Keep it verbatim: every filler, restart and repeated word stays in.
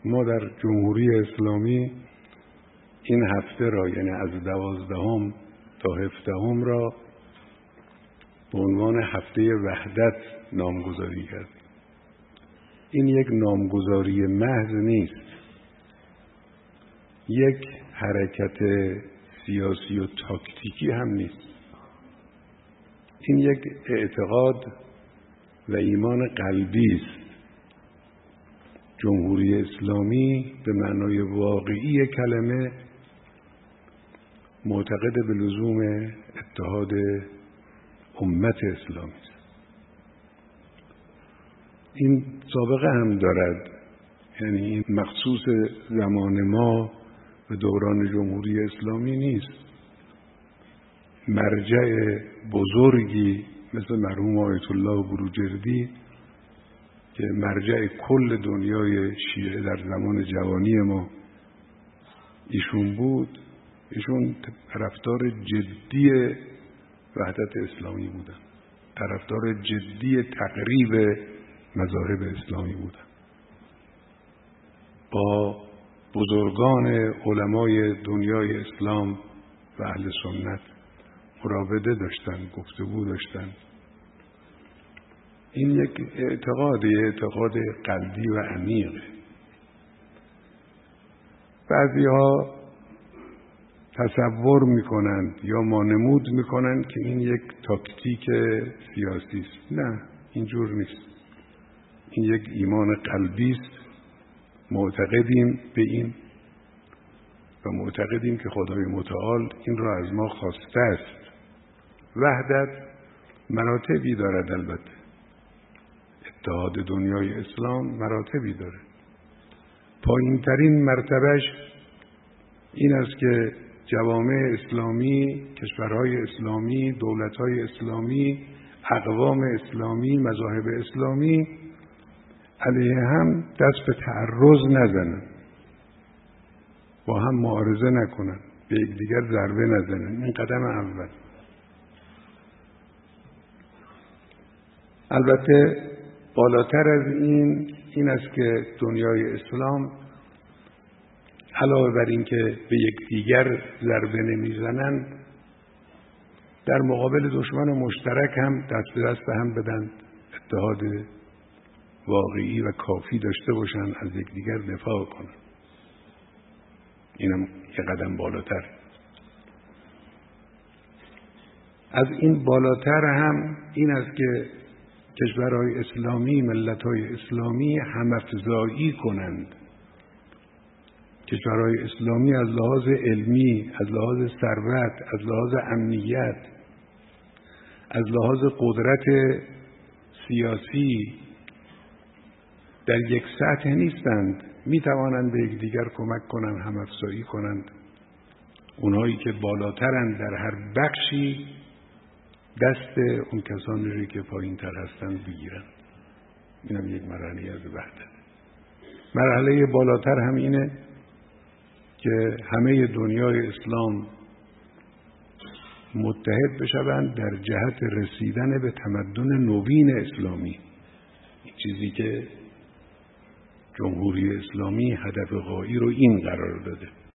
ما در جمهوری اسلامی این هفته را، یعنی از دوازدهم تا هفدهم را به عنوان هفته وحدت نامگذاری کردیم. این یک نامگذاری محض نیست، یک حرکت سیاسی و تاکتیکی هم نیست. این یک اعتقاد و ایمان قلبی است. جمهوری اسلامی به معنای واقعی کلمه معتقد به لزوم اتحاد امت اسلامی است. این سابقه هم دارد، یعنی این مخصوص زمان ما و دوران جمهوری اسلامی نیست. مرجع بزرگی مثل مرحوم آیت الله بروجردی که مرجع کل دنیای شیعه در زمان جوانی ما ایشون بود، ایشون طرفدار جدی وحدت اسلامی بودن، طرفدار جدی تقریب مذاهب اسلامی بودن. با بزرگان علمای دنیای اسلام و اهل سنت مراوده داشتن، گفتگو داشتن. این یک اعتقادی، اعتقاد قلبی و عمیقه. بعضی ها تصور میکنند یا مانمود میکنند که این یک تاکتیک سیاسی است. نه، اینجور نیست. این یک ایمان قلبی است. معتقدیم به این و معتقدیم که خدای متعال این را از ما خواسته است. وحدت مراتبی دارد، البته اتحاد دنیای اسلام مراتبی داره. پایین ترین مرتبهش این است که جوامع اسلامی، کشورهای اسلامی، دولتهای اسلامی، اقوام اسلامی، مذاهب اسلامی علیه هم دست به تعرض نزنن، با هم معارضه نکنن، به یکدیگر ضربه نزنن. این قدم اول. البته بالاتر از این این است که دنیای اسلام علاوه بر این که به یکدیگر ضربه نمیزنند، در مقابل دشمن مشترک هم دست به دست هم بدن، اتحاد واقعی و کافی داشته باشن، از یکدیگر دفاع کنن. اینم یک قدم بالاتر. از این بالاتر هم این است که کشورهای اسلامی، ملت‌های اسلامی هم‌افزایی کنند. کشورهای اسلامی از لحاظ علمی، از لحاظ ثروت، از لحاظ امنیت، از لحاظ قدرت سیاسی در یک سطح نیستند. می توانند به یکدیگر کمک کنند، هم‌افزایی کنند. اونهایی که بالاترند در هر بخشی دست اون کسانی که پایین تر هستند بگیرند. اینم یک مرحله از وحدت. مرحله بالاتر هم اینه که همه دنیای اسلام متحد بشوند در جهت رسیدن به تمدن نوین اسلامی. این چیزی که جمهوری اسلامی هدف غایی رو این قرار داده.